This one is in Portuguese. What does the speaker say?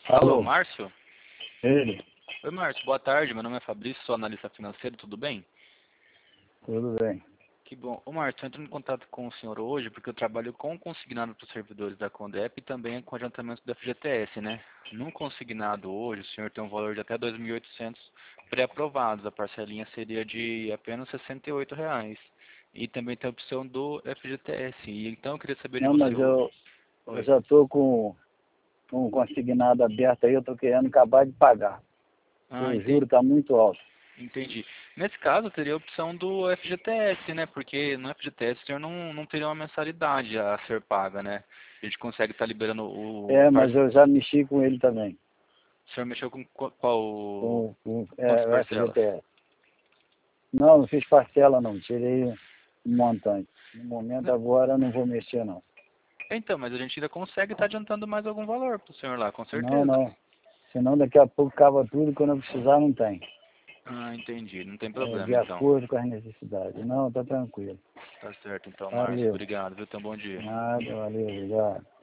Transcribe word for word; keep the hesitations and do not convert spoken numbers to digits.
Alô, Alô, Márcio? ele, Oi, Márcio, boa tarde. Meu nome é Fabrício, sou analista financeiro, tudo bem? tudo bem? Que bom. Ô, Márcio, eu entro em contato com o senhor hoje porque eu trabalho com consignado para os servidores da Condep e também com adiantamento do F G T S, né? No consignado hoje, o senhor tem um valor de até dois mil e oitocentos pré-aprovados. A parcelinha seria de apenas sessenta e oito reais. E também tem a opção do F G T S. E então eu queria saber de Não, você. mas Ô, eu, eu oi. já estou com, com um consignado aberto aí, eu estou querendo acabar de pagar. Ah, O entendi. juro está muito alto. Entendi. Nesse caso, teria a opção do F G T S, né? Porque no F G T S o senhor não, não teria uma mensalidade a ser paga, né? A gente consegue estar liberando o... A É, par... mas eu já mexi com ele também, O senhor mexeu com qu- qual... com, com Quantas é, o parcelas? F G T S. Não, não fiz parcela não, tirei um montante. No momento Não. agora eu não vou mexer não. Então, mas a gente ainda consegue estar adiantando mais algum valor para o senhor lá, com Não, certeza. não. Senão daqui a pouco acaba tudo, quando eu precisar não tem. Ah, entendi. Não tem É, problema, de então. acordo com as necessidades. Não, tá tranquilo. Tá certo, então, Márcio. Valeu. Obrigado, viu? Tenha um bom dia. Nada, valeu, obrigado.